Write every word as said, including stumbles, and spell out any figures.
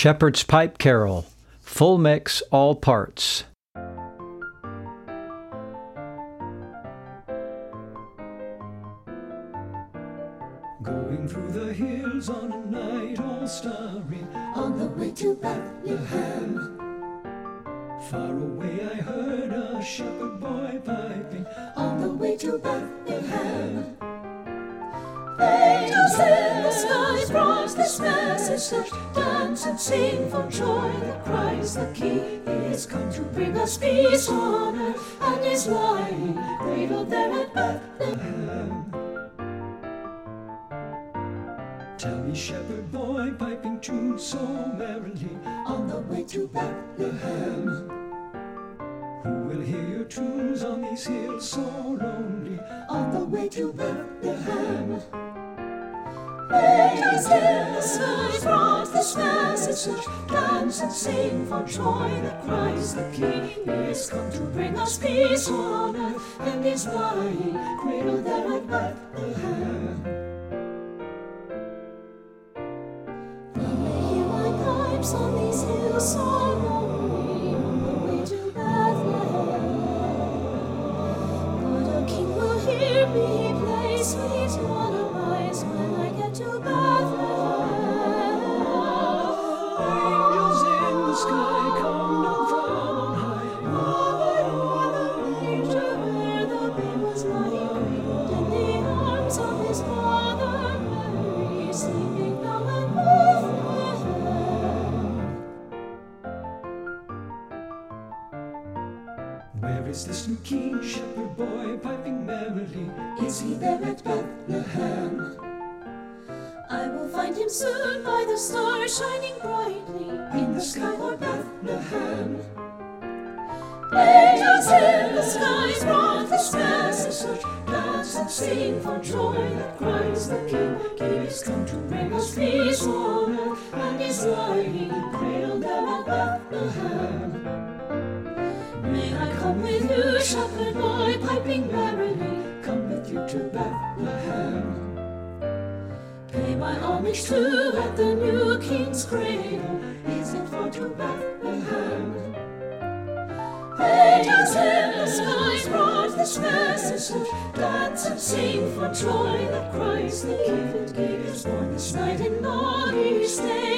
Shepherd's Pipe Carol, full mix, all parts. Going through the hills on a night all starry, on the way to Bethlehem. Far away I heard a shepherd boy piping, on the way to Bethlehem. Angels in the skies brought this message, dance and sing for joy that Christ the King is come to bring us peace on earth, and is lying cradled there at Bethlehem. Tell me, shepherd boy, piping tunes so merrily, on the way to Bethlehem. Who will hear your tunes on these hills so lonely, on the way to Bethlehem? Angels in the skies brought this message, dance and sing for joy that Christ the King is come to bring us peace on earth, and is lying cradled there at Bethlehem. On these hills so lonely, on the way to Bethlehem. But a king will hear me play sweet lullabies when I get to Bethlehem. Angels in the sky come down from on high, moving o'er the manger where the babe was lying, cradled in the arms of his mother Mary, sleeping now in Bethlehem. Where is this new king, shepherd boy, piping merrily? Is he there at Bethlehem? I will find him soon by the stars shining brightly in the sky o'er Bethlehem. Angels in the skies brought this message, dance and sing for joy that Christ the King is come to bring us peace on earth, and is lying cradled there at Bethlehem. May I come with you, shepherd boy, piping merrily, come with you to Bethlehem. Pay my homage too at the new king's cradle, is it far to Bethlehem? Angels in the skies brought this message, dance and sing for joy that Christ the King is born this night in naughty stay.